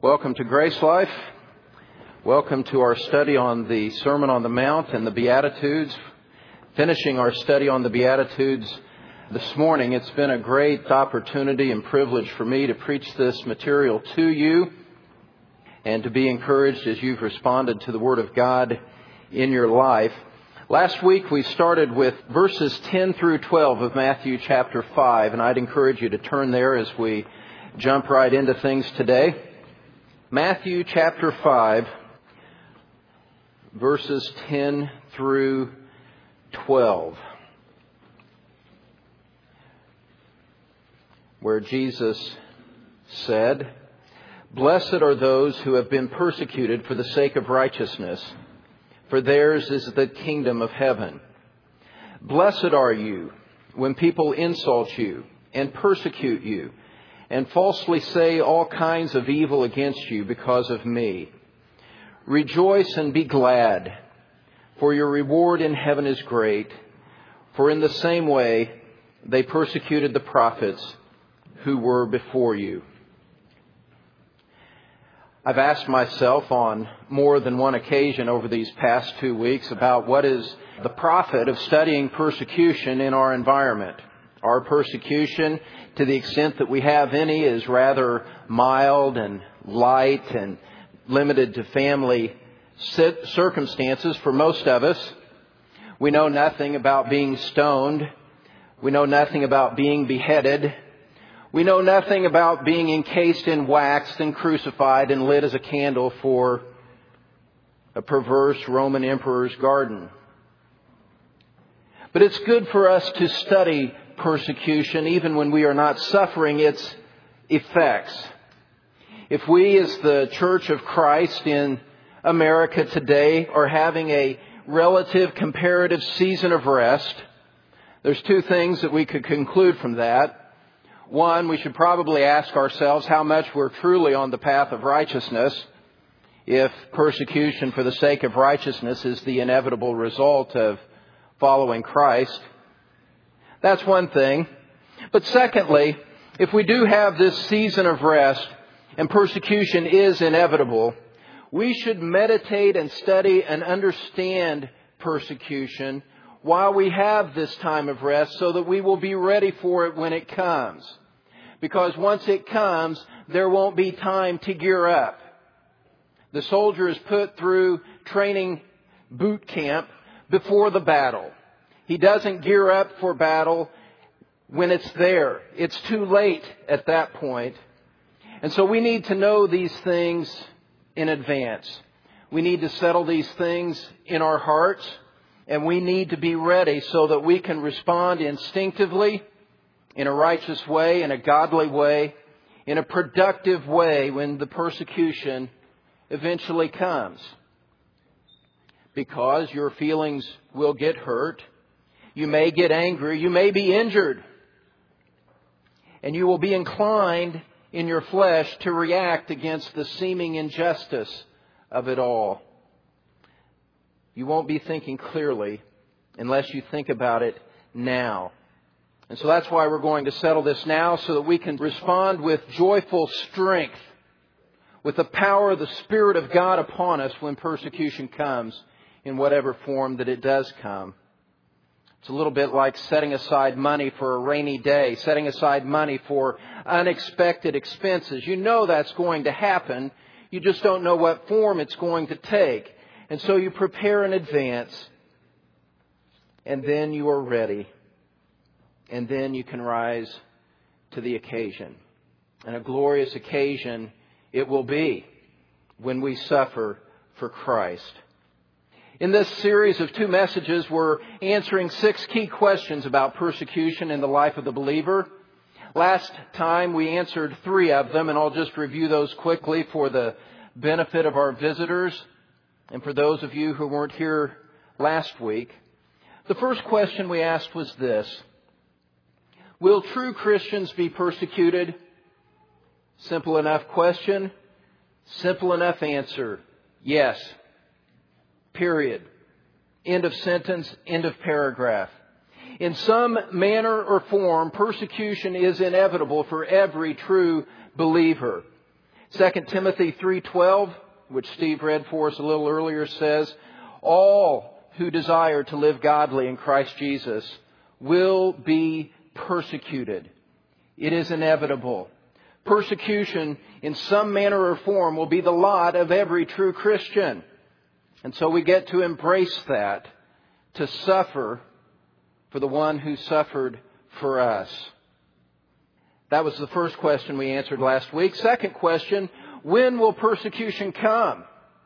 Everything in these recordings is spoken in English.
Welcome to Grace Life. Welcome to our study on the Sermon on the Mount and the Beatitudes. Finishing our study on the Beatitudes this morning, it's been a great opportunity and privilege for me to preach this material to you and to be encouraged as you've responded to the Word of God in your life. Last week we started with verses 10 through 12 of Matthew chapter 5, and I'd encourage you to turn there as we jump right into things today. Matthew chapter 5, verses 10 through 12, where Jesus said, "Blessed are those who have been persecuted for the sake of righteousness, for theirs is the kingdom of heaven. Blessed are you when people insult you and persecute you, and falsely say all kinds of evil against you because of me. Rejoice and be glad, for your reward in heaven is great. For in the same way they persecuted the prophets who were before you." I've asked myself on more than one occasion over these past 2 weeks about what is the profit of studying persecution in our environment. Our persecution, to the extent that we have any, is rather mild and light and limited to family circumstances for most of us. We know nothing about being stoned. We know nothing about being beheaded. We know nothing about being encased in wax and crucified and lit as a candle for a perverse Roman emperor's garden. But it's good for us to study persecution even when we are not suffering its effects. If we as the Church of Christ in America today are having a relative comparative season of rest, there's two things that we could conclude from that. One, we should probably ask ourselves how much we're truly on the path of righteousness if persecution for the sake of righteousness is the inevitable result of following Christ. That's one thing. But secondly, if we do have this season of rest and persecution is inevitable, we should meditate and study and understand persecution while we have this time of rest so that we will be ready for it when it comes. Because once it comes, there won't be time to gear up. The soldier is put through training boot camp before the battle. He doesn't gear up for battle when it's there. It's too late at that point. And so we need to know these things in advance. We need to settle these things in our hearts, and we need to be ready so that we can respond instinctively, in a righteous way, in a godly way, in a productive way when the persecution eventually comes. Because your feelings will get hurt. You may get angry. You may be injured. And you will be inclined in your flesh to react against the seeming injustice of it all. You won't be thinking clearly unless you think about it now. And so that's why we're going to settle this now so that we can respond with joyful strength, with the power of the Spirit of God upon us when persecution comes in whatever form that it does come. It's a little bit like setting aside money for a rainy day, setting aside money for unexpected expenses. You know that's going to happen. You just don't know what form it's going to take. And so you prepare in advance, and then you are ready. And then you can rise to the occasion. And a glorious occasion it will be when we suffer for Christ. In this series of 2 messages, we're answering 6 key questions about persecution in the life of the believer. Last time we answered 3 of them, and I'll just review those quickly for the benefit of our visitors and for those of you who weren't here last week. The first question we asked was this: will true Christians be persecuted? Simple enough question, simple enough answer. Yes. Period. End of sentence, end of paragraph. In some manner or form, persecution is inevitable for every true believer. 2 Timothy 3:12, which Steve read for us a little earlier, says, all who desire to live godly in Christ Jesus will be persecuted. It is inevitable. Persecution in some manner or form will be the lot of every true Christian. And so we get to embrace that, to suffer for the one who suffered for us. That was the first question we answered last week. Second question, when will persecution come?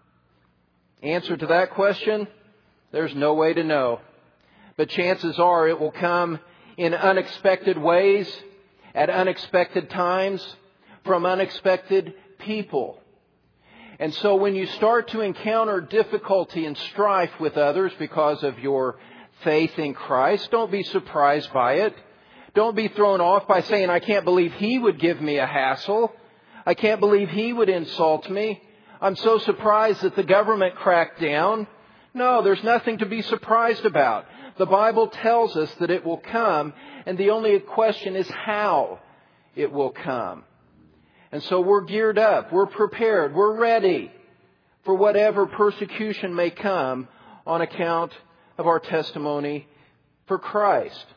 Answer to that question, there's no way to know. But chances are it will come in unexpected ways, at unexpected times, from unexpected people. And so when you start to encounter difficulty and strife with others because of your faith in Christ, don't be surprised by it. Don't be thrown off by saying, I can't believe he would give me a hassle. I can't believe he would insult me. I'm so surprised that the government cracked down. No, there's nothing to be surprised about. The Bible tells us that it will come, and the only question is how it will come. And so we're geared up, we're prepared, we're ready for whatever persecution may come on account of our testimony for Christ.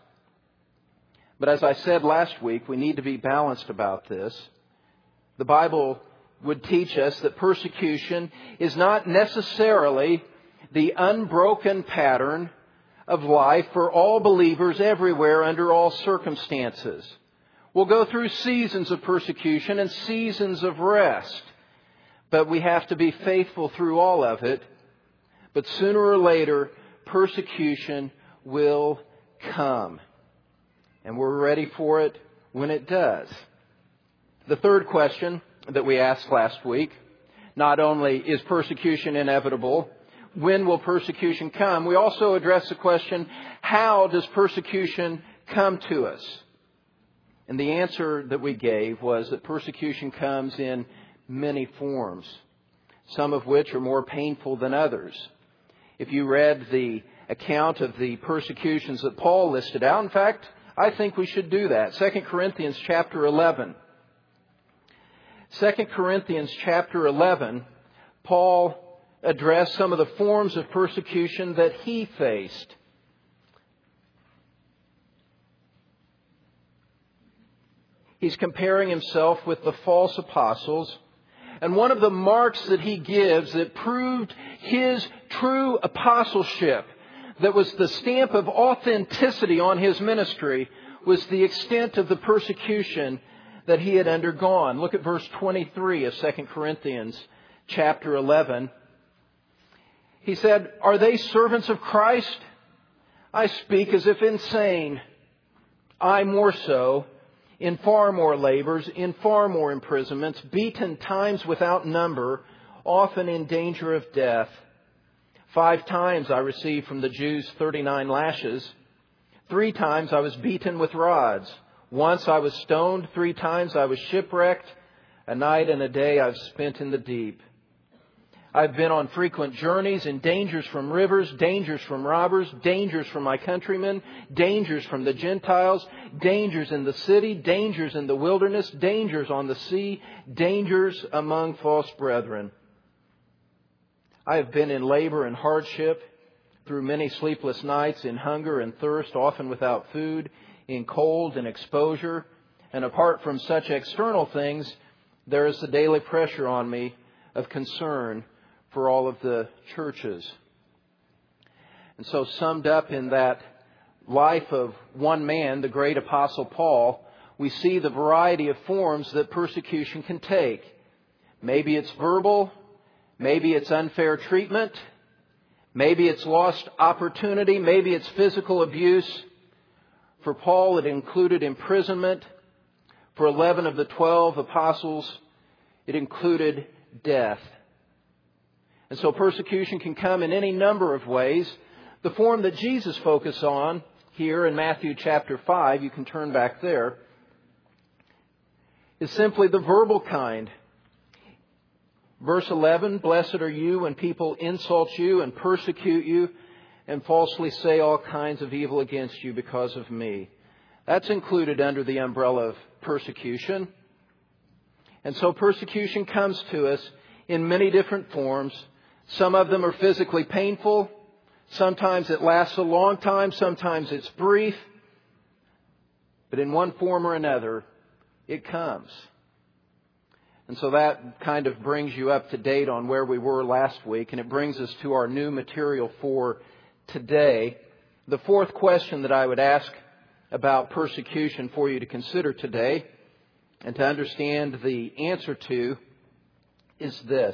But as I said last week, we need to be balanced about this. The Bible would teach us that persecution is not necessarily the unbroken pattern of life for all believers everywhere under all circumstances. We'll go through seasons of persecution and seasons of rest, but we have to be faithful through all of it. But sooner or later, persecution will come, and we're ready for it when it does. The third question that we asked last week, not only is persecution inevitable, when will persecution come? We also addressed the question, how does persecution come to us? And the answer that we gave was that persecution comes in many forms, some of which are more painful than others. If you read the account of the persecutions that Paul listed out, in fact, I think we should do that. 2 Corinthians chapter 11. 2 Corinthians chapter 11, Paul addressed some of the forms of persecution that he faced. He's comparing himself with the false apostles. And one of the marks that he gives that proved his true apostleship, that was the stamp of authenticity on his ministry, was the extent of the persecution that he had undergone. Look at verse 23 of 2 Corinthians chapter 11. He said, "Are they servants of Christ? I speak as if insane. I more so, in far more labors, in far more imprisonments, beaten times without number, often in danger of death. 5 times I received from the Jews 39 lashes. 3 times I was beaten with rods. Once I was stoned. 3 times I was shipwrecked. A night and a day I've spent in the deep. I've been on frequent journeys, in dangers from rivers, dangers from robbers, dangers from my countrymen, dangers from the Gentiles, dangers in the city, dangers in the wilderness, dangers on the sea, dangers among false brethren. I have been in labor and hardship, through many sleepless nights, in hunger and thirst, often without food, in cold and exposure. And apart from such external things, there is the daily pressure on me of concern for all of the churches." And so summed up in that life of one man, the great Apostle Paul, we see the variety of forms that persecution can take. Maybe it's verbal, maybe it's unfair treatment, maybe it's lost opportunity, maybe it's physical abuse. For Paul, it included imprisonment. For 11 of the 12 apostles, it included death. And so persecution can come in any number of ways. The form that Jesus focused on here in Matthew chapter 5, you can turn back there, is simply the verbal kind. Verse 11, "Blessed are you when people insult you and persecute you and falsely say all kinds of evil against you because of me." That's included under the umbrella of persecution. And so persecution comes to us in many different forms. Some of them are physically painful. Sometimes it lasts a long time. Sometimes it's brief. But in one form or another, it comes. And so that kind of brings you up to date on where we were last week. And it brings us to our new material for today. The fourth question that I would ask about persecution for you to consider today and to understand the answer to is this: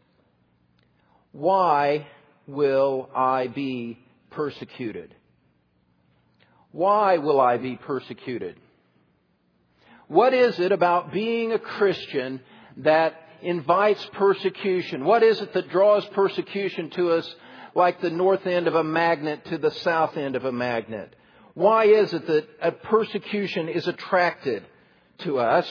why will I be persecuted? Why will I be persecuted? What is it about being a Christian that invites persecution? What is it that draws persecution to us like the north end of a magnet to the south end of a magnet? Why is it that a persecution is attracted to us?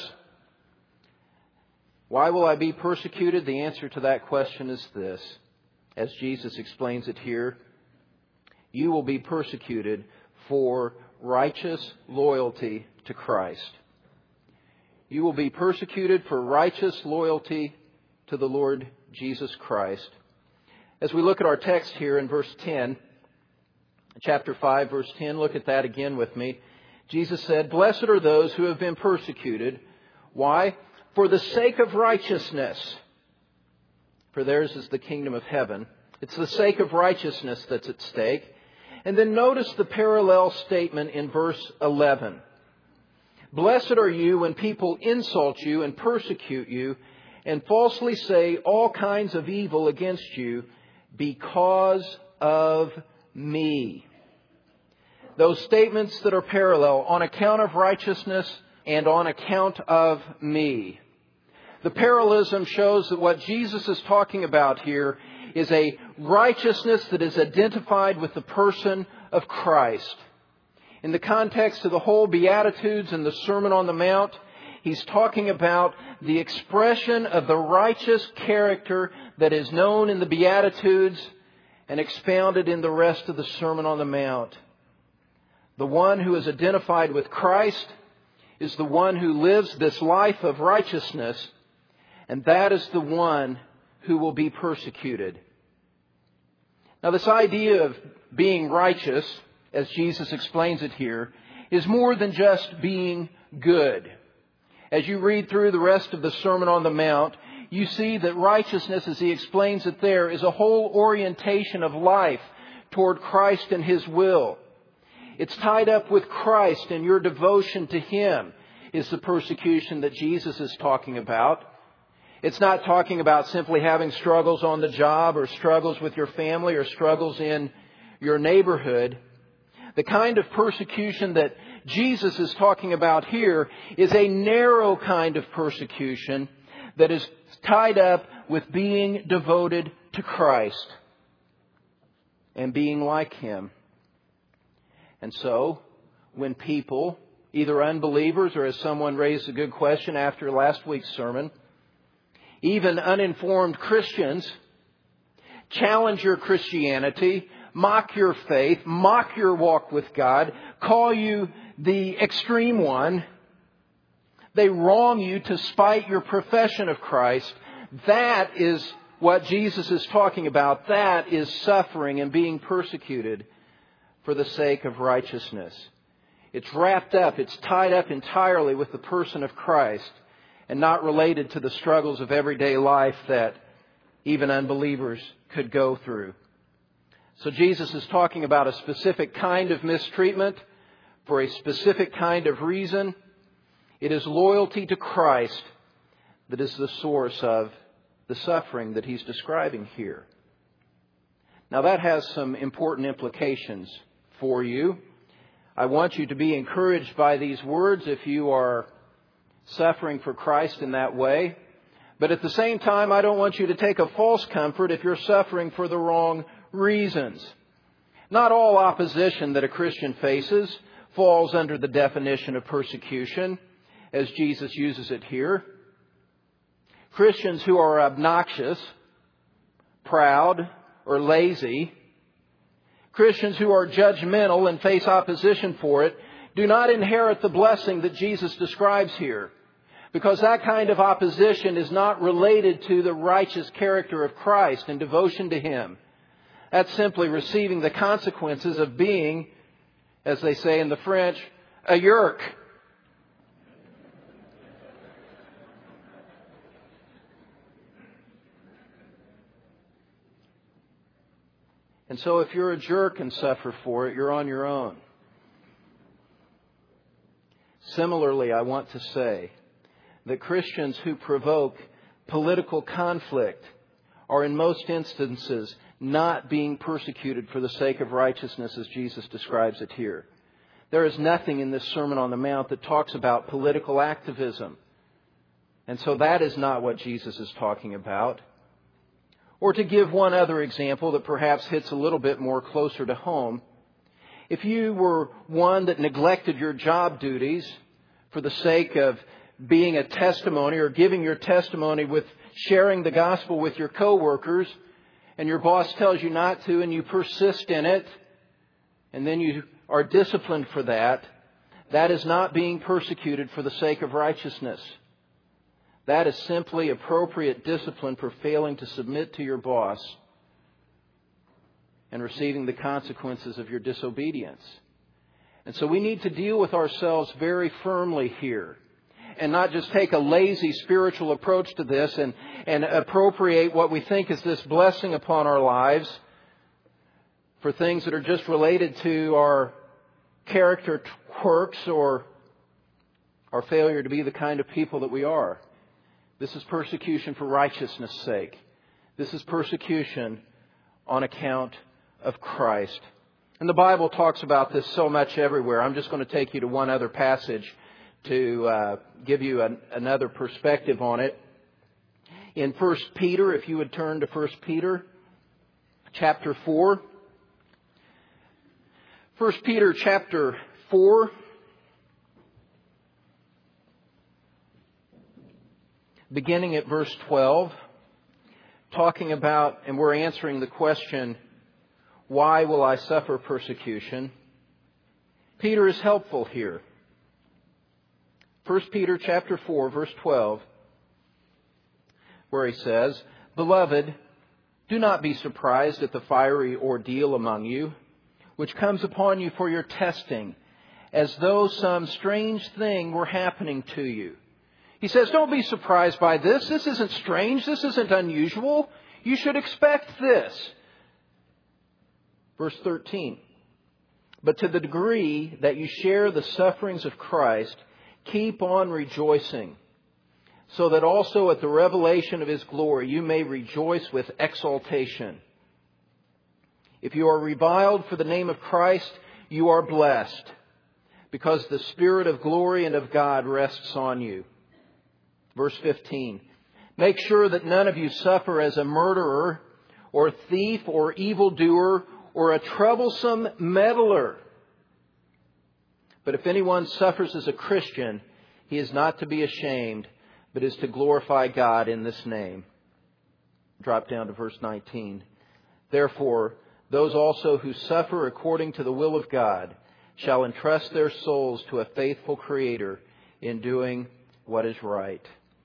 Why will I be persecuted? The answer to that question is this, as Jesus explains it here: you will be persecuted for righteous loyalty to Christ. You will be persecuted for righteous loyalty to the Lord Jesus Christ. As we look at our text here in verse 10, chapter 5, verse 10, look at that again with me. Jesus said, "Blessed are those who have been persecuted." Why? "For the sake of righteousness. For theirs is the kingdom of heaven." It's the sake of righteousness that's at stake. And then notice the parallel statement in verse 11. "Blessed are you when people insult you and persecute you and falsely say all kinds of evil against you because of me." Those statements that are parallel: on account of righteousness and on account of me. The parallelism shows that what Jesus is talking about here is a righteousness that is identified with the person of Christ. In the context of the whole Beatitudes and the Sermon on the Mount, he's talking about the expression of the righteous character that is known in the Beatitudes and expounded in the rest of the Sermon on the Mount. The one who is identified with Christ is the one who lives this life of righteousness, and that is the one who will be persecuted. Now, this idea of being righteous, as Jesus explains it here, is more than just being good. As you read through the rest of the Sermon on the Mount, you see that righteousness, as he explains it there, is a whole orientation of life toward Christ and His will. It's tied up with Christ, and your devotion to Him is the persecution that Jesus is talking about. It's not talking about simply having struggles on the job or struggles with your family or struggles in your neighborhood. The kind of persecution that Jesus is talking about here is a narrow kind of persecution that is tied up with being devoted to Christ and being like Him. And so, when people, either unbelievers or, as someone raised a good question after last week's sermon, even uninformed Christians, challenge your Christianity, mock your faith, mock your walk with God, call you the extreme one, they wrong you to spite your profession of Christ, that is what Jesus is talking about. That is suffering and being persecuted for the sake of righteousness. It's wrapped up, it's tied up entirely with the person of Christ and not related to the struggles of everyday life that even unbelievers could go through. So Jesus is talking about a specific kind of mistreatment for a specific kind of reason. It is loyalty to Christ that is the source of the suffering that He's describing here. Now, that has some important implications for you. I want you to be encouraged by these words if you are suffering for Christ in that way. But at the same time, I don't want you to take a false comfort if you're suffering for the wrong reasons. Not all opposition that a Christian faces falls under the definition of persecution, as Jesus uses it here. Christians who are obnoxious, proud, or lazy, Christians who are judgmental and face opposition for it, do not inherit the blessing that Jesus describes here. Because that kind of opposition is not related to the righteous character of Christ and devotion to Him. That's simply receiving the consequences of being, as they say in the French, a yerk. And so if you're a jerk and suffer for it, you're on your own. Similarly, I want to say that Christians who provoke political conflict are in most instances not being persecuted for the sake of righteousness as Jesus describes it here. There is nothing in this Sermon on the Mount that talks about political activism. And so that is not what Jesus is talking about. Or to give one other example that perhaps hits a little bit more closer to home, if you were one that neglected your job duties for the sake of being a testimony or giving your testimony with sharing the gospel with your coworkers, and your boss tells you not to and you persist in it, and then you are disciplined for that, that is not being persecuted for the sake of righteousness. That is simply appropriate discipline for failing to submit to your boss and receiving the consequences of your disobedience. And so we need to deal with ourselves very firmly here and not just take a lazy spiritual approach to this and appropriate what we think is this blessing upon our lives for things that are just related to our character quirks or our failure to be the kind of people that we are. This is persecution for righteousness' sake. This is persecution on account of Christ. And the Bible talks about this so much everywhere. I'm just going to take you to one other passage to give you another perspective on it. In 1 Peter, if you would turn to 1 Peter chapter 4. 1 Peter chapter 4. Beginning at verse 12, talking about, and we're answering the question, why will I suffer persecution? Peter is helpful here. 1 Peter chapter 4, verse 12, where he says, Beloved, do not be surprised at the fiery ordeal among you, which comes upon you for your testing, as though some strange thing were happening to you. He says, don't be surprised by this. This isn't strange. This isn't unusual. You should expect this. Verse 13. But to the degree that you share the sufferings of Christ, keep on rejoicing, so that also at the revelation of His glory you may rejoice with exultation. If you are reviled for the name of Christ, you are blessed, because the Spirit of glory and of God rests on you. Verse 15, make sure that none of you suffer as a murderer or thief or evildoer or a troublesome meddler. But if anyone suffers as a Christian, he is not to be ashamed, but is to glorify God in this name. Drop down to verse 19. Therefore, those also who suffer according to the will of God shall entrust their souls to a faithful Creator in doing what is right.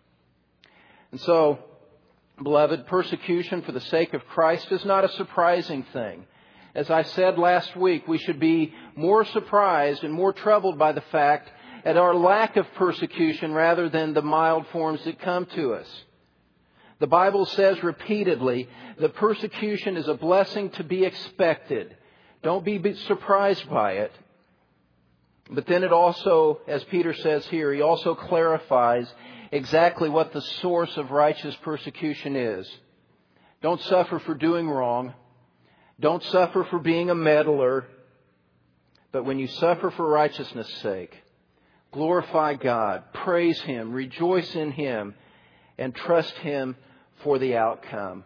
And so, beloved, persecution for the sake of Christ is not a surprising thing. As I said last week, we should be more surprised and more troubled by the fact at our lack of persecution rather than the mild forms that come to us. The Bible says repeatedly that persecution is a blessing to be expected. Don't be surprised by it. But then it also, as Peter says here, he also clarifies exactly what the source of righteous persecution is. Don't suffer for doing wrong. Don't suffer for being a meddler. But when you suffer for righteousness' sake, glorify God, praise Him, rejoice in Him, and trust Him for the outcome.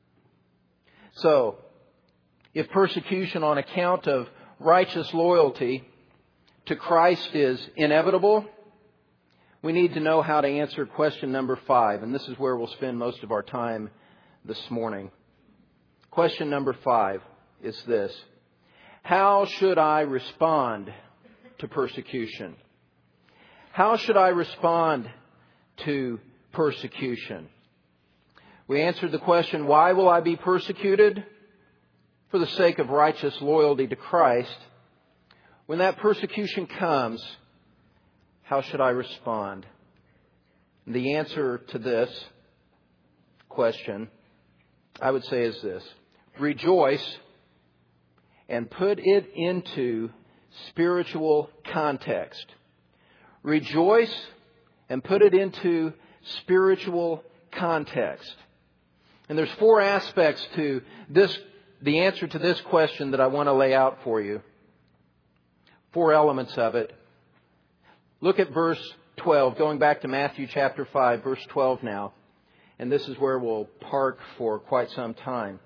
So, if persecution on account of righteous loyalty to Christ is inevitable, we need to know how to answer question number 5. And this is where we'll spend most of our time this morning. Question number 5 is this: how should I respond to persecution? How should I respond to persecution. We answered the question, why will I be persecuted? For the sake of righteous loyalty to Christ. When that persecution comes, how should I respond? And the answer to this question, I would say, is this: rejoice and put it into spiritual context. Rejoice and put it into spiritual context. And there's 4 aspects to this, the answer to this question that I want to lay out for you. 4 elements of it. Look at verse 12, going back to Matthew chapter 5, verse 12 now. And this is where we'll park for quite some time.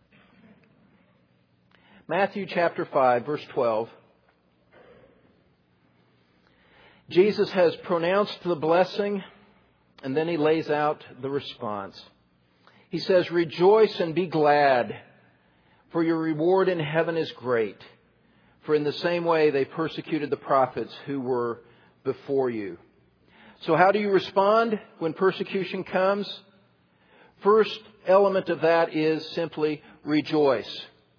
Matthew chapter 5, verse 12. Jesus has pronounced the blessing, and then He lays out the response. He says, rejoice and be glad, for your reward in heaven is great. For in the same way they persecuted the prophets who were before you. So how do you respond when persecution comes? First element of that is simply rejoice.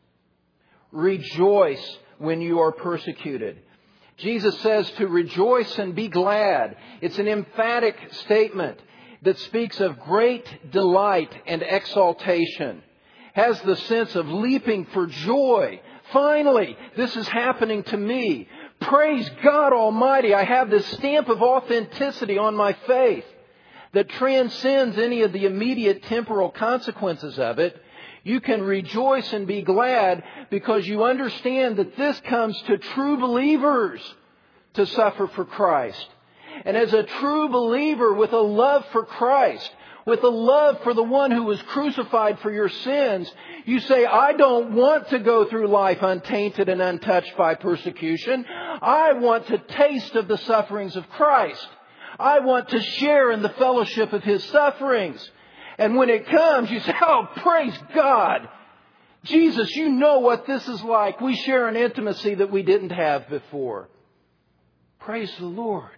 Rejoice when you are persecuted. Jesus says to rejoice and be glad. It's an emphatic statement that speaks of great delight and exaltation. Has the sense of leaping for joy. Finally, this is happening to me. Praise God Almighty. I have this stamp of authenticity on my faith that transcends any of the immediate temporal consequences of it. You can rejoice and be glad because you understand that this comes to true believers to suffer for Christ. And as a true believer with a love for Christ, with a love for the one who was crucified for your sins, you say, I don't want to go through life untainted and untouched by persecution. I want to taste of the sufferings of Christ. I want to share in the fellowship of His sufferings. And when it comes, you say, oh, praise God. Jesus, you know what this is like. We share an intimacy that we didn't have before. Praise the Lord.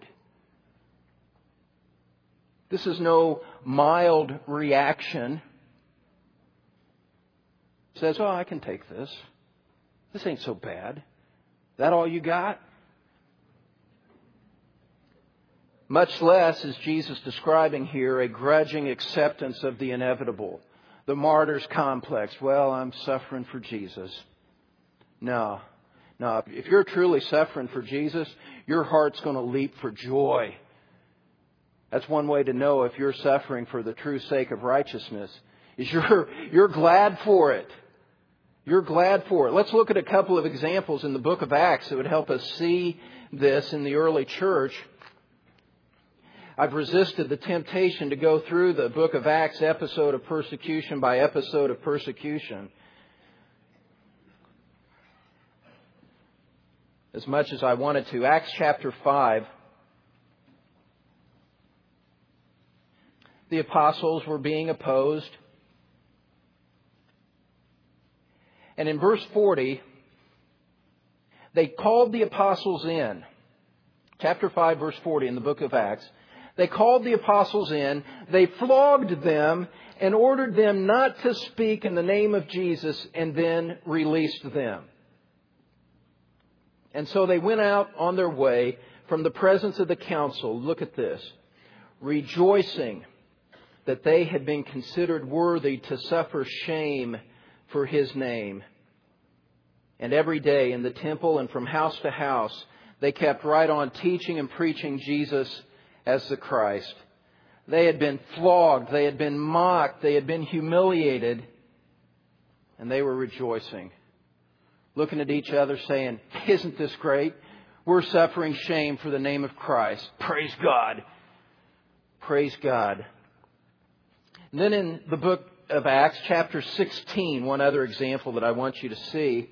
This is no mild reaction. It says, oh, I can take this. This ain't so bad. That all you got? Much less is Jesus describing here a grudging acceptance of the inevitable. The martyr's complex. Well, I'm suffering for Jesus. No. If you're truly suffering for Jesus, your heart's going to leap for joy. That's one way to know if you're suffering for the true sake of righteousness, is you're glad for it. You're glad for it. Let's look at a couple of examples in the book of Acts that would help us see this in the early church. I've resisted the temptation to go through the book of Acts episode of persecution by episode of persecution. As much as I wanted to. Acts chapter 5. The apostles were being opposed. And in verse 40, they called the apostles in. Chapter 5, verse 40 in the book of Acts. They called the apostles in. They flogged them and ordered them not to speak in the name of Jesus, and then released them. And so they went out on their way from the presence of the council. Look at this. Rejoicing that they had been considered worthy to suffer shame for His name. And every day in the temple and from house to house, they kept right on teaching and preaching Jesus as the Christ. They had been flogged, they had been mocked, they had been humiliated, and they were rejoicing. Looking at each other saying, isn't this great? We're suffering shame for the name of Christ. Praise God. Praise God. And then in the book of Acts, chapter 16, one other example that I want you to see.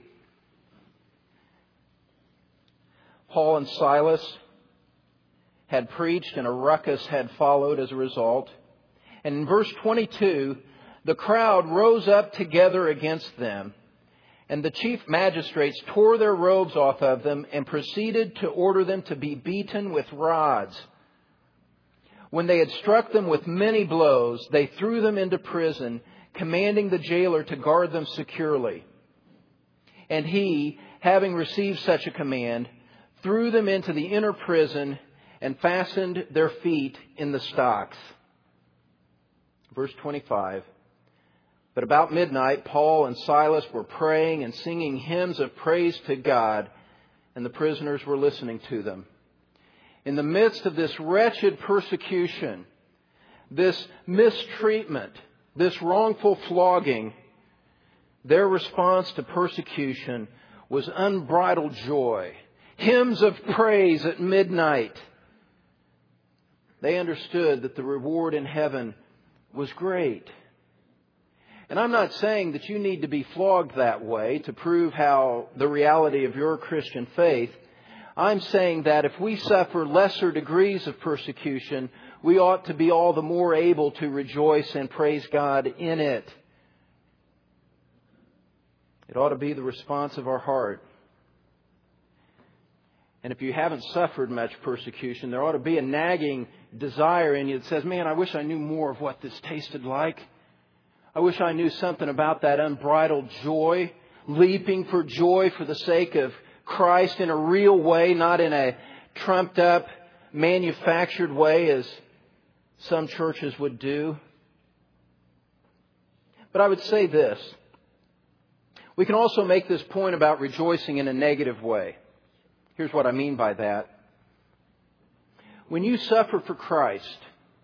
Paul and Silas had preached and a ruckus had followed as a result. And in verse 22, the crowd rose up together against them. And the chief magistrates tore their robes off of them and proceeded to order them to be beaten with rods. When they had struck them with many blows, they threw them into prison, commanding the jailer to guard them securely. And he, having received such a command, threw them into the inner prison and fastened their feet in the stocks. Verse 25. But about midnight, Paul and Silas were praying and singing hymns of praise to God, and the prisoners were listening to them. In the midst of this wretched persecution, this mistreatment, this wrongful flogging, their response to persecution was unbridled joy. Hymns of praise at midnight. They understood that the reward in heaven was great. And I'm not saying that you need to be flogged that way to prove how the reality of your Christian faith. I'm saying that if we suffer lesser degrees of persecution, we ought to be all the more able to rejoice and praise God in it. It ought to be the response of our heart. And if you haven't suffered much persecution, there ought to be a nagging desire in you that says, man, I wish I knew more of what this tasted like. I wish I knew something about that unbridled joy, leaping for joy for the sake of Christ in a real way, not in a trumped up, manufactured way as some churches would do. But I would say this. We can also make this point about rejoicing in a negative way. Here's what I mean by that. When you suffer for Christ,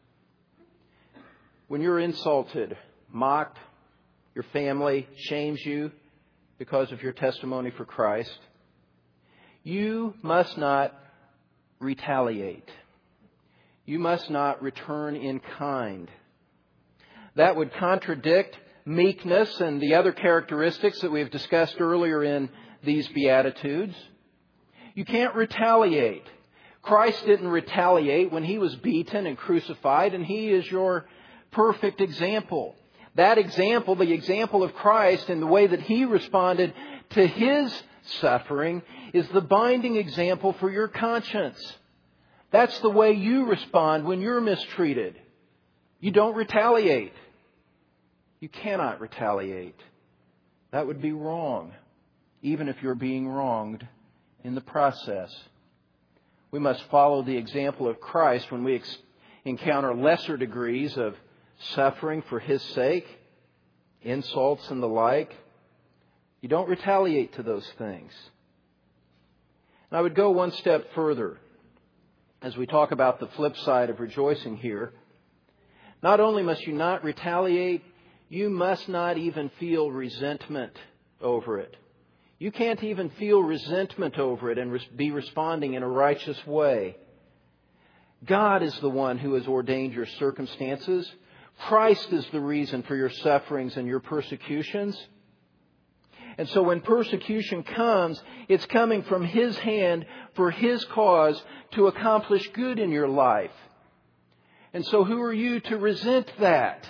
when you're insulted, mocked, your family shames you because of your testimony for Christ, you must not retaliate. You must not return in kind. That would contradict meekness and the other characteristics that we have discussed earlier in these Beatitudes. You can't retaliate. Christ didn't retaliate when He was beaten and crucified, and He is your perfect example. That example, the example of Christ and the way that He responded to His suffering, is the binding example for your conscience. That's the way you respond when you're mistreated. You don't retaliate. You cannot retaliate. That would be wrong, even if you're being wronged in the process. We must follow the example of Christ when we encounter lesser degrees of suffering for His sake, insults and the like. You don't retaliate to those things. And I would go one step further as we talk about the flip side of rejoicing here. Not only must you not retaliate, you must not even feel resentment over it. You can't even feel resentment over it and be responding in a righteous way. God is the one who has ordained your circumstances. Christ is the reason for your sufferings and your persecutions. And so when persecution comes, it's coming from His hand for His cause to accomplish good in your life. And so who are you to resent that?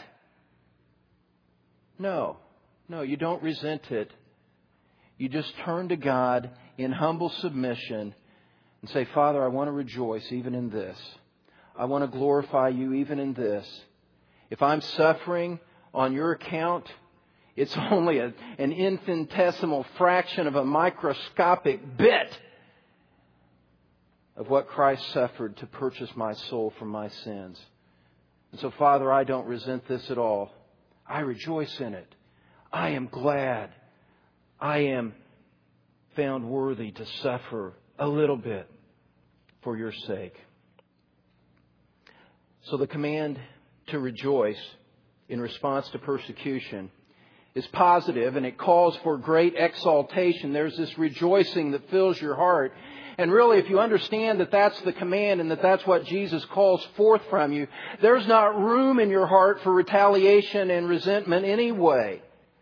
No, you don't resent it. You just turn to God in humble submission and say, Father, I want to rejoice even in this. I want to glorify You even in this. If I'm suffering on Your account, it's only an infinitesimal fraction of a microscopic bit of what Christ suffered to purchase my soul from my sins. And so, Father, I don't resent this at all. I rejoice in it. I am glad. I am found worthy to suffer a little bit for Your sake. So the command to rejoice in response to persecution is positive, and it calls for great exaltation. There's this rejoicing that fills your heart. And really, if you understand that that's the command and that that's what Jesus calls forth from you, there's not room in your heart for retaliation and resentment anyway.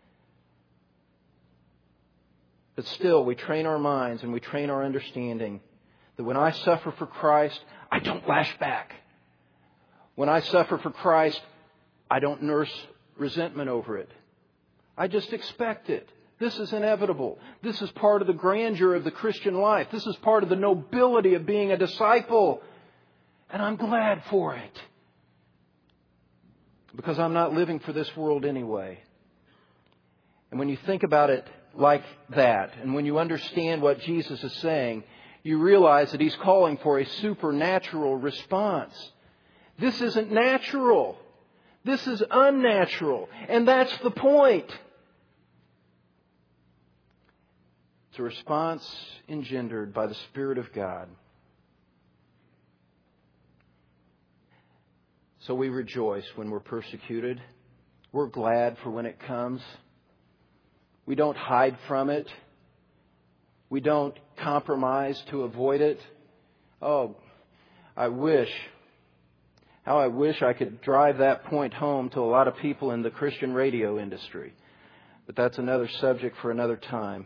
But still, we train our minds and we train our understanding that when I suffer for Christ, I don't lash back. When I suffer for Christ, I don't nurse resentment over it. I just expect it. This is inevitable. This is part of the grandeur of the Christian life. This is part of the nobility of being a disciple. And I'm glad for it. because I'm not living for this world anyway. And when you think about it like that, and when you understand what Jesus is saying, you realize that He's calling for a supernatural response. This isn't natural. This is unnatural. And that's the point. It's a response engendered by the Spirit of God. So we rejoice when we're persecuted. We're glad for when it comes. We don't hide from it. We don't compromise to avoid it. Oh, how I wish I could drive that point home to a lot of people in the Christian radio industry. But that's another subject for another time.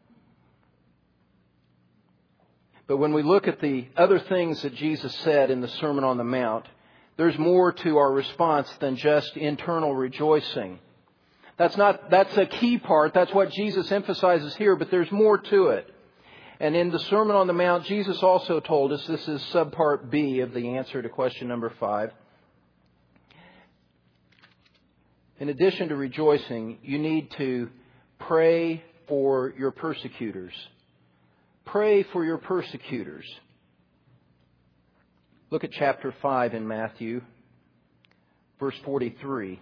But when we look at the other things that Jesus said in the Sermon on the Mount, there's more to our response than just internal rejoicing. That's a key part. That's what Jesus emphasizes here, but there's more to it. And in the Sermon on the Mount, Jesus also told us, this is subpart B of the answer to question number 5. In addition to rejoicing, you need to pray for your persecutors. Pray for your persecutors. Look at chapter 5 in Matthew, verse 43.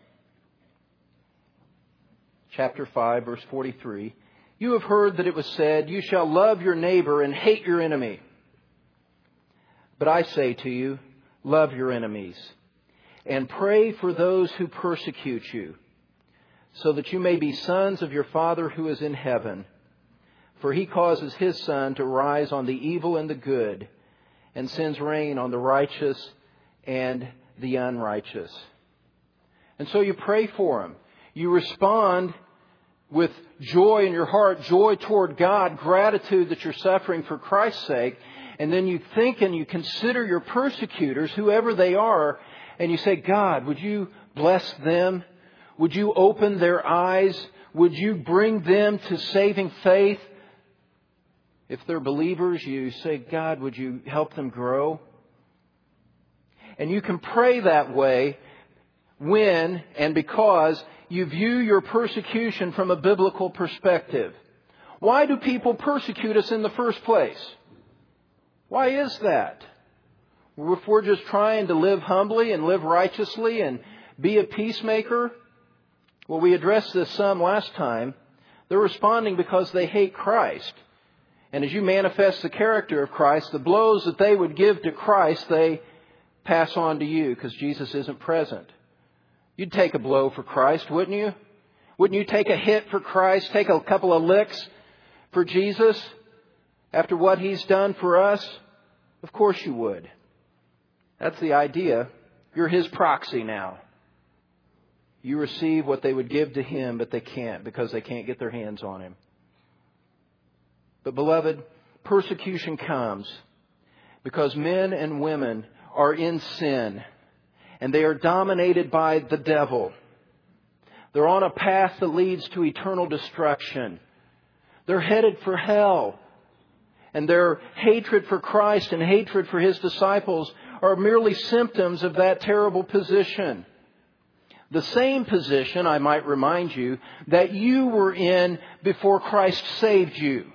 Chapter 5, verse 43. You have heard that it was said, you shall love your neighbor and hate your enemy. But I say to you, love your enemies and pray for those who persecute you, so that you may be sons of your Father who is in heaven. For He causes His sun to rise on the evil and the good, and sends rain on the righteous and the unrighteous. And so you pray for them. You respond with joy in your heart, joy toward God, gratitude that you're suffering for Christ's sake. And then you think and you consider your persecutors, whoever they are, and you say, God, would you bless them? Would you open their eyes? Would you bring them to saving faith? If they're believers, you say, God, would you help them grow? And you can pray that way when and because you view your persecution from a biblical perspective. Why do people persecute us in the first place? Why is that? If we're just trying to live humbly and live righteously and be a peacemaker, well, we addressed this some last time. They're responding because they hate Christ. And as you manifest the character of Christ, the blows that they would give to Christ, they pass on to you because Jesus isn't present. You'd take a blow for Christ, wouldn't you? Wouldn't you take a hit for Christ, take a couple of licks for Jesus after what He's done for us? Of course you would. That's the idea. You're His proxy now. You receive what they would give to Him, but they can't because they can't get their hands on Him. But beloved, persecution comes because men and women are in sin and they are dominated by the devil. They're on a path that leads to eternal destruction. They're headed for hell. And their hatred for Christ and hatred for His disciples are merely symptoms of that terrible position. The same position, I might remind you, that you were in before Christ saved you.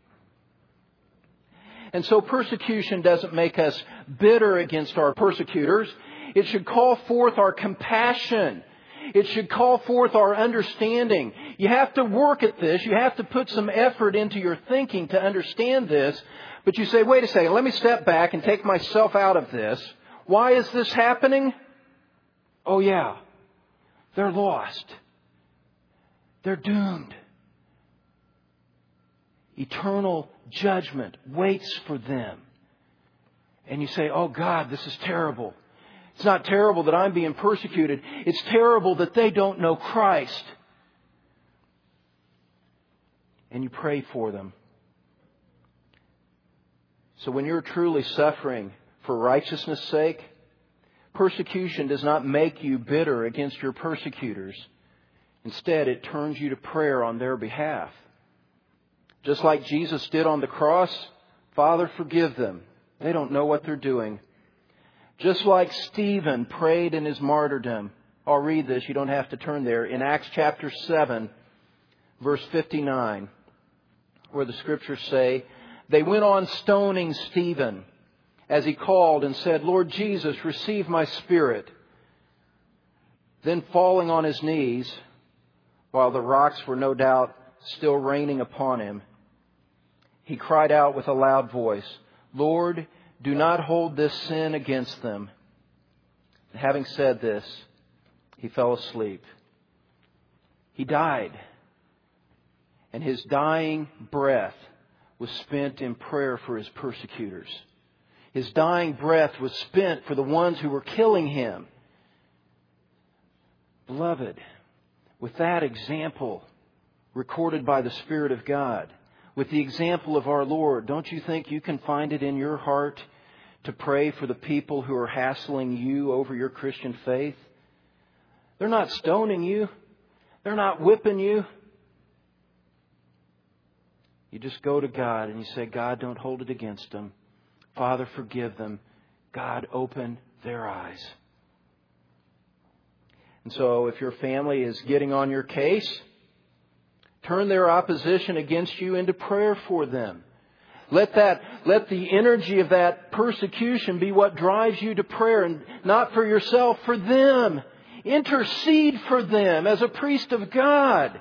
And so persecution doesn't make us bitter against our persecutors. It should call forth our compassion. It should call forth our understanding. You have to work at this. You have to put some effort into your thinking to understand this. But you say, wait a second, let me step back and take myself out of this. Why is this happening? Oh yeah, they're lost. They're doomed. Eternal judgment waits for them. And you say, oh God, this is terrible. It's not terrible that I'm being persecuted. It's terrible that they don't know Christ. And you pray for them. So when you're truly suffering for righteousness' sake, persecution does not make you bitter against your persecutors. Instead, it turns you to prayer on their behalf. Just like Jesus did on the cross, Father, forgive them. They don't know what they're doing. Just like Stephen prayed in his martyrdom, I'll read this. You don't have to turn there. In Acts chapter 7, verse 59, where the Scriptures say, they went on stoning Stephen as he called and said, Lord Jesus, receive my spirit. Then falling on his knees, while the rocks were no doubt still raining upon him, he cried out with a loud voice, Lord, do not hold this sin against them. And having said this, he fell asleep. He died. And his dying breath was spent in prayer for his persecutors. His dying breath was spent for the ones who were killing him. Beloved, with that example recorded by the Spirit of God, with the example of our Lord, don't you think you can find it in your heart to pray for the people who are hassling you over your Christian faith? They're not stoning you. They're not whipping you. You just go to God and you say, God, don't hold it against them. Father, forgive them. God, open their eyes. And so if your family is getting on your case, turn their opposition against you into prayer for them. Let the energy of that persecution be what drives you to prayer, and not for yourself, for them. Intercede for them as a priest of God.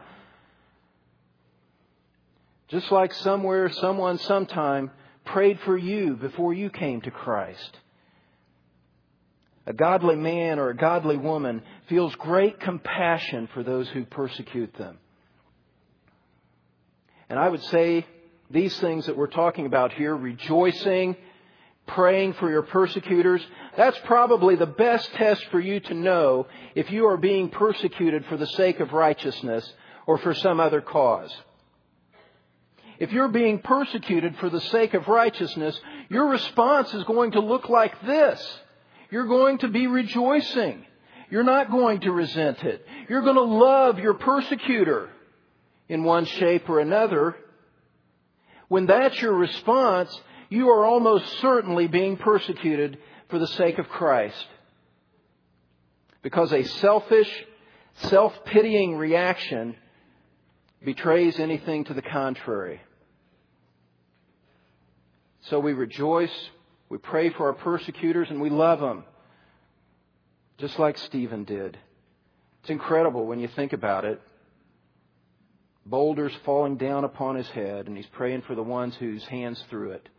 Just like someone sometime prayed for you before you came to Christ. A godly man or a godly woman feels great compassion for those who persecute them. And I would say these things that we're talking about here, rejoicing, praying for your persecutors, that's probably the best test for you to know if you are being persecuted for the sake of righteousness or for some other cause. If you're being persecuted for the sake of righteousness, your response is going to look like this. You're going to be rejoicing. You're not going to resent it. You're going to love your persecutor in one shape or another. When that's your response, you are almost certainly being persecuted for the sake of Christ. Because a selfish, self-pitying reaction betrays anything to the contrary. So we rejoice, we pray for our persecutors, and we love them. Just like Stephen did. It's incredible when you think about it. Boulders falling down upon his head, and he's praying for the ones whose hands threw it.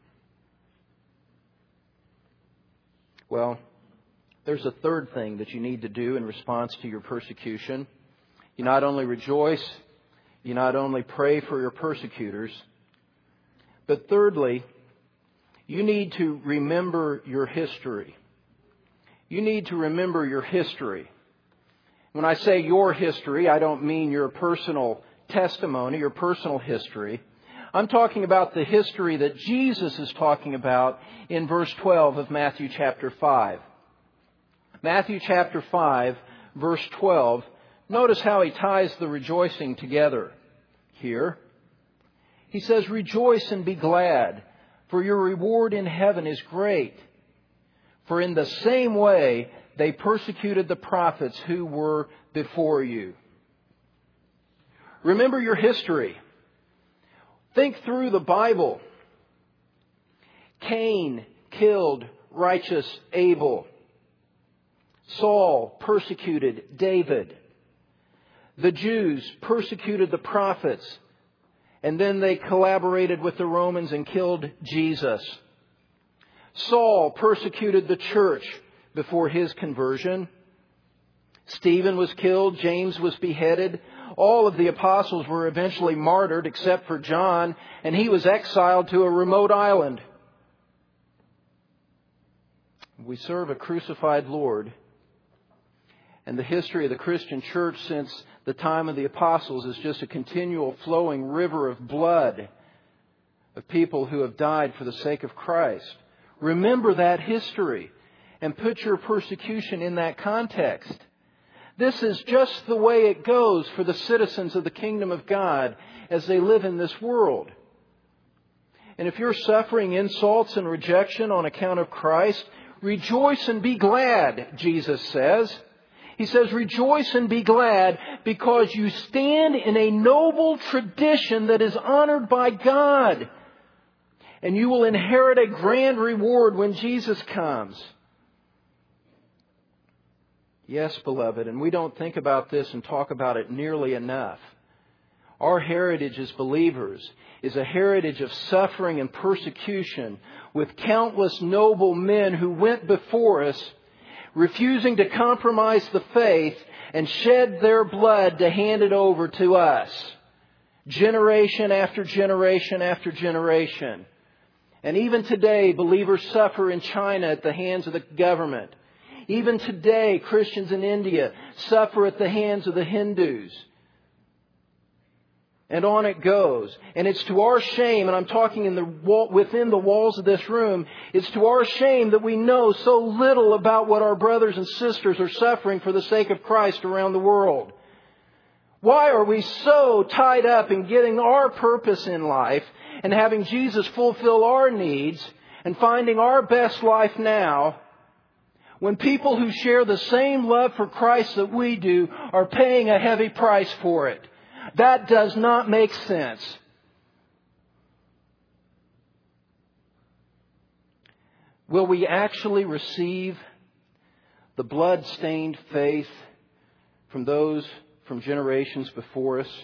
Well, there's a third thing that you need to do in response to your persecution. You not only rejoice, you not only pray for your persecutors, but thirdly, you need to remember your history. You need to remember your history. When I say your history, I don't mean your personal testimony, your personal history. I'm talking about the history that Jesus is talking about in verse 12 of Matthew chapter 5. Matthew chapter 5, verse 12. Notice how he ties the rejoicing together here. He says, rejoice and be glad, for your reward in heaven is great. For in the same way they persecuted the prophets who were before you. Remember your history. Think through the Bible. Cain killed righteous Abel. Saul persecuted David. The Jews persecuted the prophets. And then they collaborated with the Romans and killed Jesus. Saul persecuted the church before his conversion. Stephen was killed. James was beheaded. All of the apostles were eventually martyred except for John, and he was exiled to a remote island. We serve a crucified Lord. And the history of the Christian church since the time of the apostles is just a continual flowing river of blood of people who have died for the sake of Christ. Remember that history and put your persecution in that context. This is just the way it goes for the citizens of the kingdom of God as they live in this world. And if you're suffering insults and rejection on account of Christ, rejoice and be glad, Jesus says. He says, rejoice and be glad because you stand in a noble tradition that is honored by God. And you will inherit a grand reward when Jesus comes. Yes, beloved, and we don't think about this and talk about it nearly enough. Our heritage as believers is a heritage of suffering and persecution with countless noble men who went before us, refusing to compromise the faith and shed their blood to hand it over to us. Generation after generation after generation. And even today, believers suffer in China at the hands of the government. Even today, Christians in India suffer at the hands of the Hindus. And on it goes. And it's to our shame, and I'm talking within the walls of this room, it's to our shame that we know so little about what our brothers and sisters are suffering for the sake of Christ around the world. Why are we so tied up in getting our purpose in life and having Jesus fulfill our needs and finding our best life now, when people who share the same love for Christ that we do are paying a heavy price for it? That does not make sense. Will we actually receive the blood-stained faith from those from generations before us,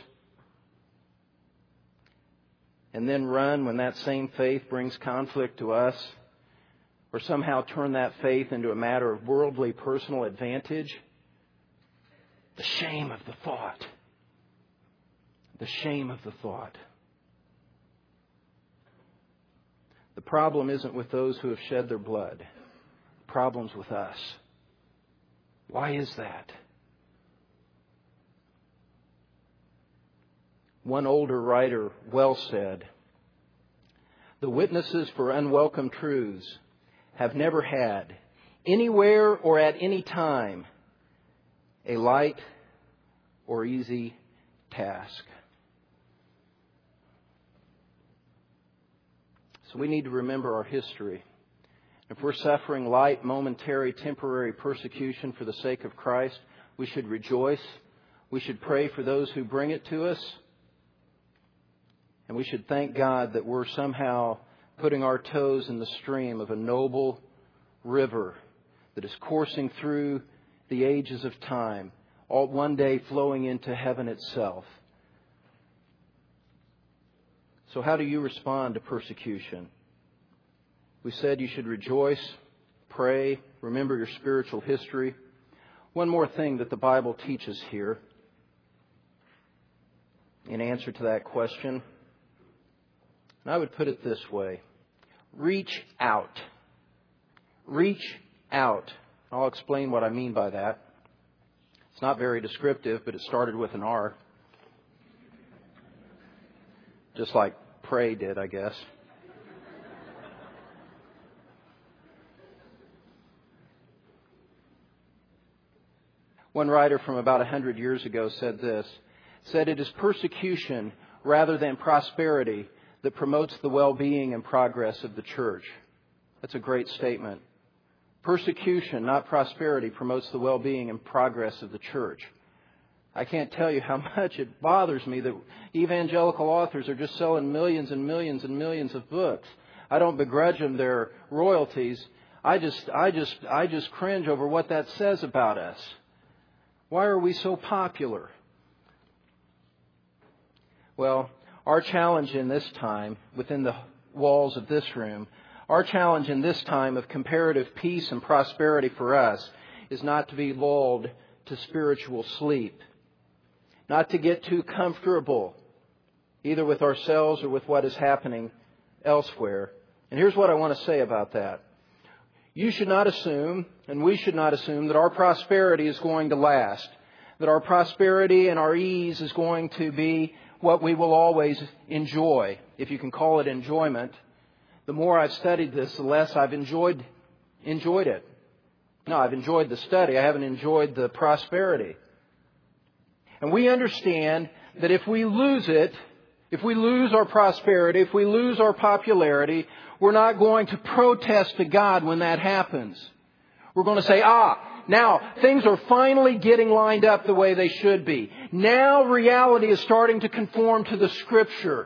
and then run when that same faith brings conflict to us, or somehow turn that faith into a matter of worldly personal advantage? The shame of the thought. The shame of the thought. The problem isn't with those who have shed their blood. The problem's with us. Why is that? One older writer well said, "The witnesses for unwelcome truths have never had, anywhere or at any time, a light or easy task." So we need to remember our history. If we're suffering light, momentary, temporary persecution for the sake of Christ, we should rejoice. We should pray for those who bring it to us. And we should thank God that we're somehow putting our toes in the stream of a noble river that is coursing through the ages of time, all one day flowing into heaven itself. So how do you respond to persecution? We said you should rejoice, pray, remember your spiritual history. One more thing that the Bible teaches here in answer to that question, and I would put it this way: reach out. Reach out. I'll explain what I mean by that. It's not very descriptive, but it started with an R. Just like pray did, I guess. One writer from about 100 years ago said this, "It is persecution rather than prosperity that promotes the well-being and progress of the church." That's a great statement. Persecution, not prosperity, promotes the well-being and progress of the church. I can't tell you how much it bothers me that evangelical authors are just selling millions and millions and millions of books. I don't begrudge them their royalties. I just cringe over what that says about us. Why are we so popular? Well, our challenge in this time, within the walls of this room, our challenge in this time of comparative peace and prosperity for us is not to be lulled to spiritual sleep. Not to get too comfortable, either with ourselves or with what is happening elsewhere. And here's what I want to say about that. You should not assume, and we should not assume, that our prosperity is going to last. That our prosperity and our ease is going to be what we will always enjoy, if you can call it enjoyment. The more I've studied this, the less I've enjoyed it. No, I've enjoyed the study. I haven't enjoyed the prosperity. And we understand that if we lose it, if we lose our prosperity, if we lose our popularity, we're not going to protest to God when that happens. We're going to say, Now, things are finally getting lined up the way they should be. Now, reality is starting to conform to the Scripture.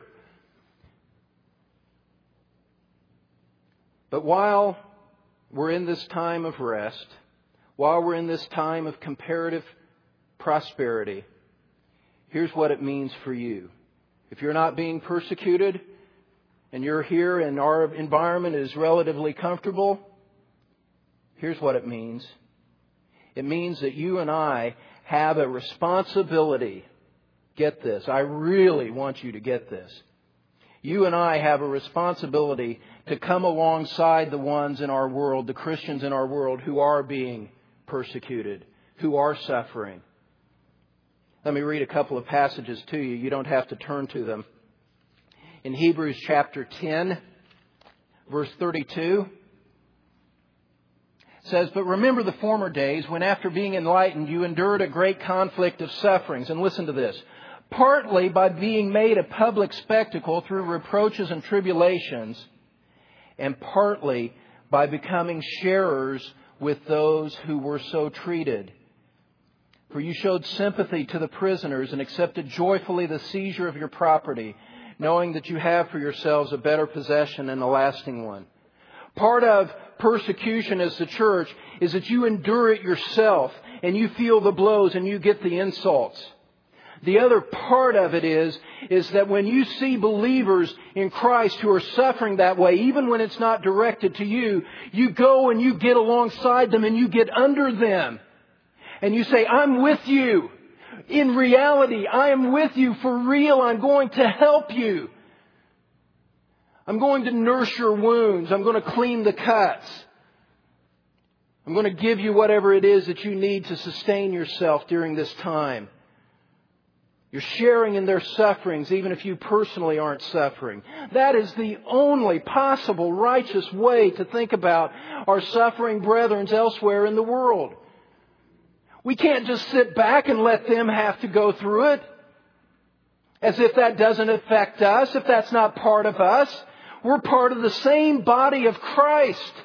But while we're in this time of rest, while we're in this time of comparative prosperity, here's what it means for you. If you're not being persecuted and you're here and our environment is relatively comfortable, here's what it means. It means that you and I have a responsibility. Get this. I really want you to get this. You and I have a responsibility to come alongside the ones in our world, the Christians in our world who are being persecuted, who are suffering. Let me read a couple of passages to you. You don't have to turn to them. In Hebrews chapter 10, verse 32, it says, "But remember the former days when after being enlightened you endured a great conflict of sufferings." And listen to this. "Partly by being made a public spectacle through reproaches and tribulations, and partly by becoming sharers with those who were so treated. For you showed sympathy to the prisoners and accepted joyfully the seizure of your property, knowing that you have for yourselves a better possession and a lasting one." Part of persecution as the church is that you endure it yourself and you feel the blows and you get the insults. The other part of it is that when you see believers in Christ who are suffering that way, even when it's not directed to you, you go and you get alongside them and you get under them. And you say, "I'm with you. In reality, I am with you for real. I'm going to help you. I'm going to nurse your wounds. I'm going to clean the cuts. I'm going to give you whatever it is that you need to sustain yourself during this time." You're sharing in their sufferings, even if you personally aren't suffering. That is the only possible righteous way to think about our suffering brethren elsewhere in the world. We can't just sit back and let them have to go through it as if that doesn't affect us, if that's not part of us. We're part of the same body of Christ.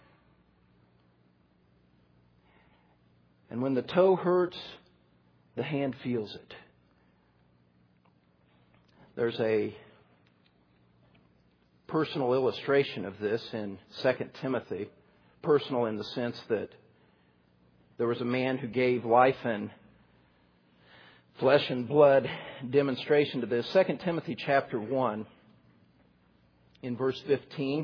And when the toe hurts, the hand feels it. There's a personal illustration of this in 2 Timothy. Personal in the sense that there was a man who gave life and flesh and blood demonstration to this. 2 Timothy chapter 1, in verse 15.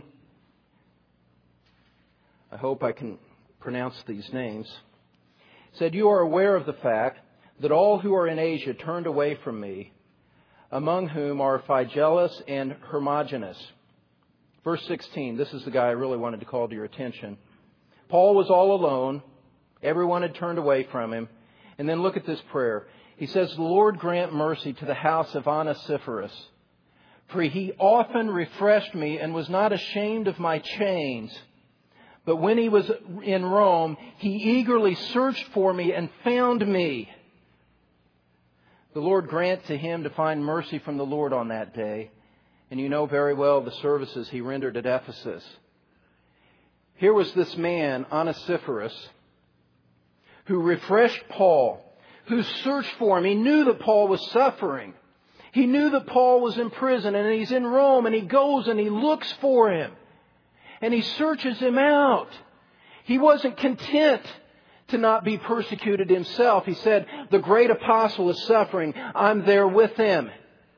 I hope I can pronounce these names. It said, "You are aware of the fact that all who are in Asia turned away from me, among whom are Phygellus and Hermogenes." Verse 16, this is the guy I really wanted to call to your attention. Paul was all alone. Everyone had turned away from him. And then look at this prayer. He says, "The Lord grant mercy to the house of Onesiphorus, for he often refreshed me and was not ashamed of my chains. But when he was in Rome, he eagerly searched for me and found me. The Lord grant to him to find mercy from the Lord on that day." And you know very well the services he rendered at Ephesus. Here was this man, Onesiphorus, who refreshed Paul, who searched for him. He knew that Paul was suffering. He knew that Paul was in prison and he's in Rome, and he goes and he looks for him. And he searches him out. He wasn't content to not be persecuted himself. He said, "The great apostle is suffering. I'm there with him."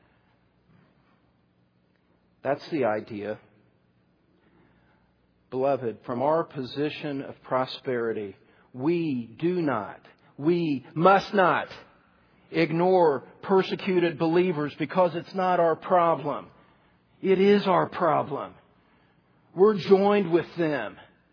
That's the idea. Beloved, from our position of prosperity, we must not ignore persecuted believers because it's not our problem. It is our problem. We're joined with them.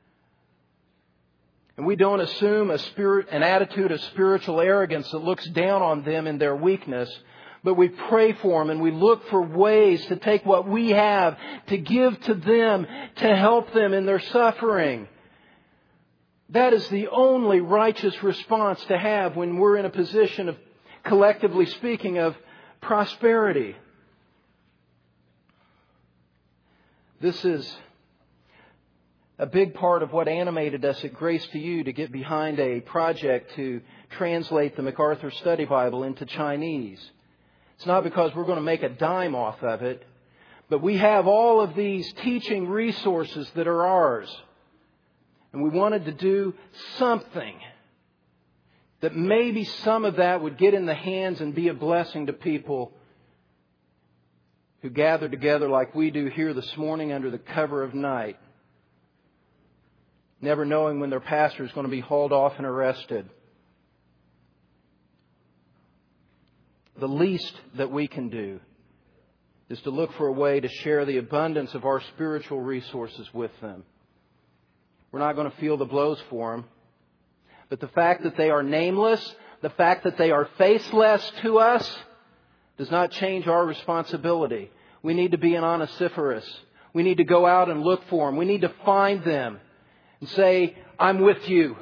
And we don't assume an attitude of spiritual arrogance that looks down on them in their weakness, but we pray for them and we look for ways to take what we have to give to them to help them in their suffering. That is the only righteous response to have when we're in a position of, collectively speaking, of prosperity. a big part of what animated us at Grace to You to get behind a project to translate the MacArthur Study Bible into Chinese. It's not because we're going to make a dime off of it, but we have all of these teaching resources that are ours. And we wanted to do something that maybe some of that would get in the hands and be a blessing to people who gather together like we do here this morning under the cover of night, never knowing when their pastor is going to be hauled off and arrested. The least that we can do is to look for a way to share the abundance of our spiritual resources with them. We're not going to feel the blows for them. But the fact that they are nameless, the fact that they are faceless to us, does not change our responsibility. We need to be an onesiphorus. We need to go out and look for them. We need to find them and say, I'm with you.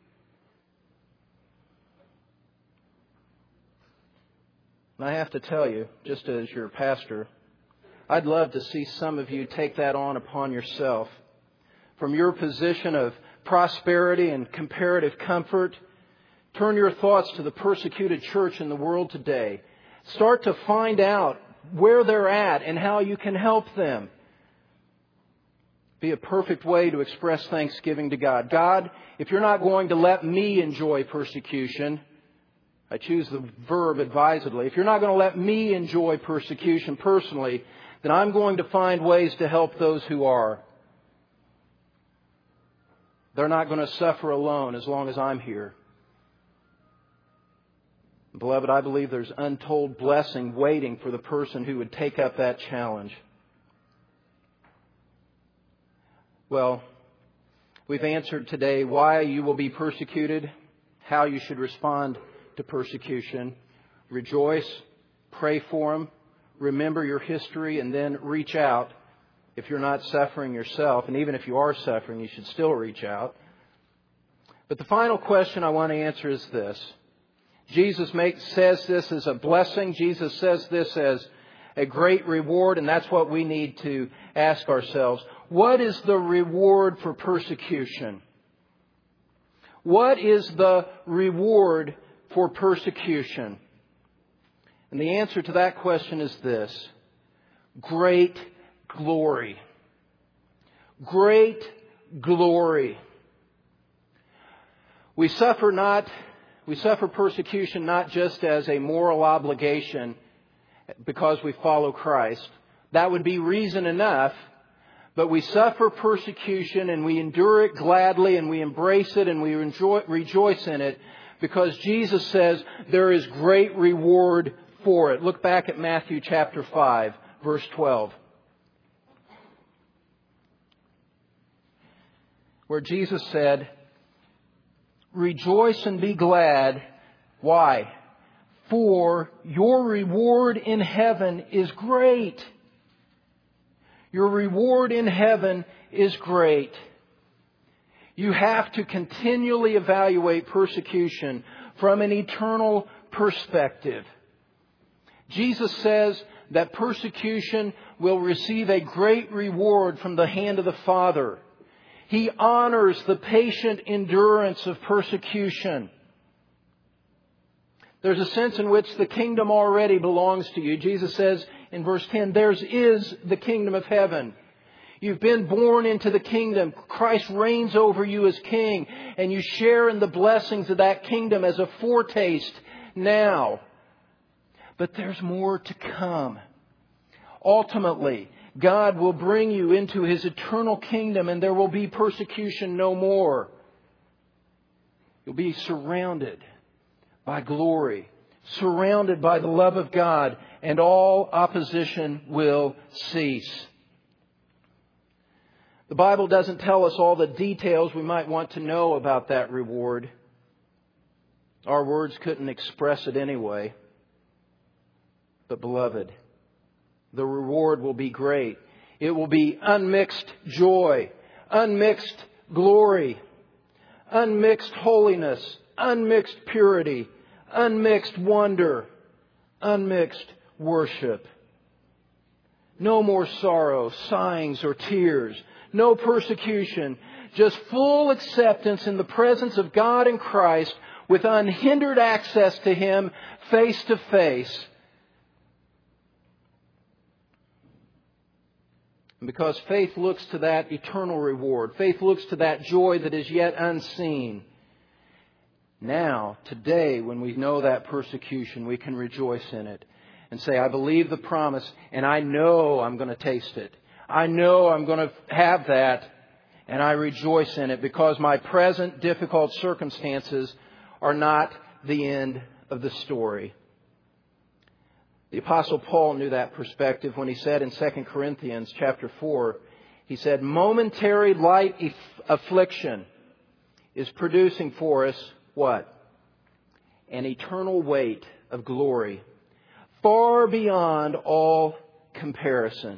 And I have to tell you, just as your pastor, I'd love to see some of you take that on upon yourself. From your position of prosperity and comparative comfort, turn your thoughts to the persecuted church in the world today. Start to find out where they're at and how you can help them. Be a perfect way to express thanksgiving to God. God, if you're not going to let me enjoy persecution, I choose the verb advisedly. If you're not going to let me enjoy persecution personally, then I'm going to find ways to help those who are. They're not going to suffer alone as long as I'm here. Beloved, I believe there's untold blessing waiting for the person who would take up that challenge. Well, we've answered today why you will be persecuted, how you should respond to persecution. Rejoice, pray for them, remember your history, and then reach out. If you're not suffering yourself, and even if you are suffering, you should still reach out. But the final question I want to answer is this. Jesus says this as a blessing. Jesus says this as a great reward, and that's what we need to ask ourselves. What is the reward for persecution? What is the reward for persecution? And the answer to that question is this. Great glory. Great glory. We suffer persecution not just as a moral obligation because we follow Christ. That would be reason enough. But we suffer persecution and we endure it gladly and we embrace it and we rejoice in it because Jesus says there is great reward for it. Look back at Matthew chapter 5, verse 12. Where Jesus said, rejoice and be glad. Why? For your reward in heaven is great. Your reward in heaven is great. You have to continually evaluate persecution from an eternal perspective. Jesus says that persecution will receive a great reward from the hand of the Father. He honors the patient endurance of persecution. There's a sense in which the kingdom already belongs to you. Jesus says in verse 10, theirs is the kingdom of heaven. You've been born into the kingdom. Christ reigns over you as king, and you share in the blessings of that kingdom as a foretaste now. But there's more to come. Ultimately, God will bring you into His eternal kingdom, and there will be persecution no more. You'll be surrounded by glory, surrounded by the love of God, and all opposition will cease. The Bible doesn't tell us all the details we might want to know about that reward. Our words couldn't express it anyway. But beloved, the reward will be great. It will be unmixed joy, unmixed glory, unmixed holiness, unmixed purity, unmixed wonder, unmixed worship. No more sorrow, sighings, or tears. no persecution, just full acceptance in the presence of God in Christ with unhindered access to Him face to face. And because faith looks to that eternal reward, faith looks to that joy that is yet unseen. Now, today, when we know that persecution, we can rejoice in it and say, I believe the promise and I know I'm going to taste it. I know I'm going to have that, and I rejoice in it because my present difficult circumstances are not the end of the story. The Apostle Paul knew that perspective when he said in 2 Corinthians chapter 4, he said, momentary light affliction is producing for us what? An eternal weight of glory, far beyond all comparison.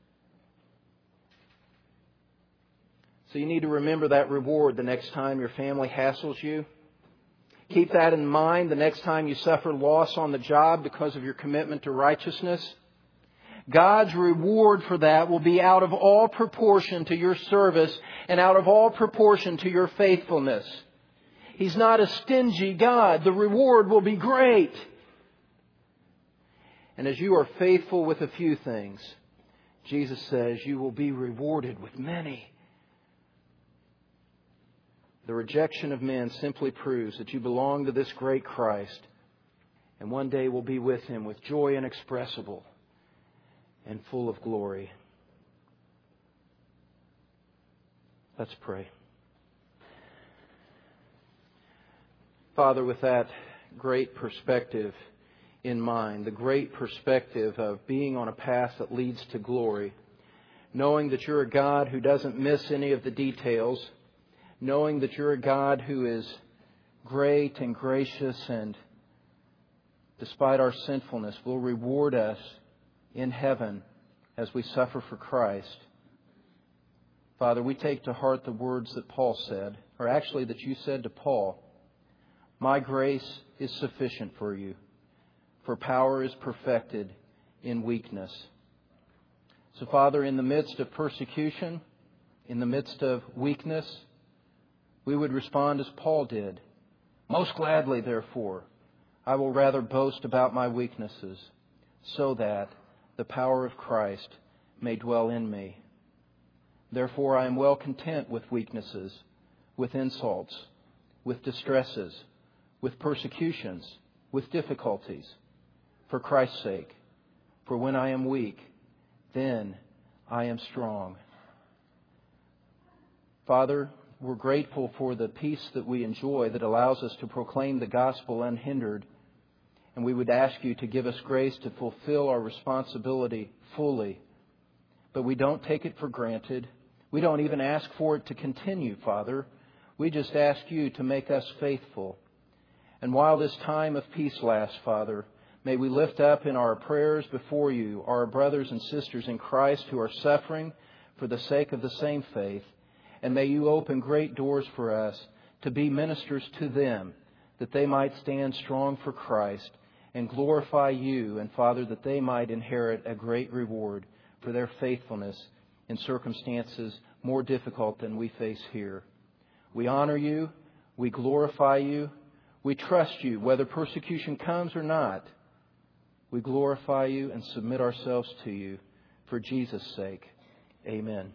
So you need to remember that reward the next time your family hassles you. Keep that in mind the next time you suffer loss on the job because of your commitment to righteousness. God's reward for that will be out of all proportion to your service and out of all proportion to your faithfulness. He's not a stingy God. The reward will be great. And as you are faithful with a few things, Jesus says you will be rewarded with many. The rejection of men simply proves that you belong to this great Christ and one day will be with Him with joy inexpressible and full of glory. Let's pray. Father, with that great perspective in mind, the great perspective of being on a path that leads to glory, knowing that You're a God who doesn't miss any of the details, knowing that You're a God who is great and gracious and, despite our sinfulness, will reward us in heaven as we suffer for Christ. Father, we take to heart the words that Paul said, or actually that You said to Paul, my grace is sufficient for you, for power is perfected in weakness. So, Father, in the midst of persecution, in the midst of weakness, we would respond as Paul did. Most gladly, therefore, I will rather boast about my weaknesses, so that the power of Christ may dwell in me. Therefore, I am well content with weaknesses, with insults, with distresses, with persecutions, with difficulties, for Christ's sake. For when I am weak, then I am strong. Father, we're grateful for the peace that we enjoy that allows us to proclaim the gospel unhindered. And we would ask You to give us grace to fulfill our responsibility fully. But we don't take it for granted. We don't even ask for it to continue, Father. We just ask You to make us faithful. And while this time of peace lasts, Father, may we lift up in our prayers before You our brothers and sisters in Christ who are suffering for the sake of the same faith. And may You open great doors for us to be ministers to them, that they might stand strong for Christ and glorify You, and Father, that they might inherit a great reward for their faithfulness in circumstances more difficult than we face here. We honor You, we glorify You, we trust You, whether persecution comes or not. We glorify You and submit ourselves to You for Jesus' sake. Amen.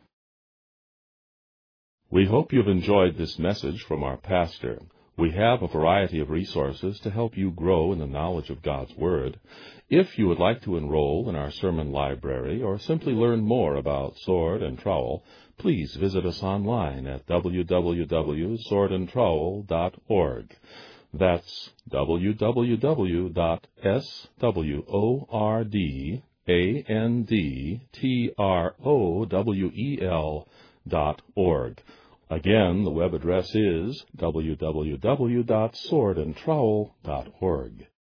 We hope you've enjoyed this message from our pastor. We have a variety of resources to help you grow in the knowledge of God's Word. If you would like to enroll in our sermon library or simply learn more about Sword and Trowel, please visit us online at www.swordandtrowel.org. That's www.swordandtrowel.org. Again, the web address is www.swordandtrowel.org.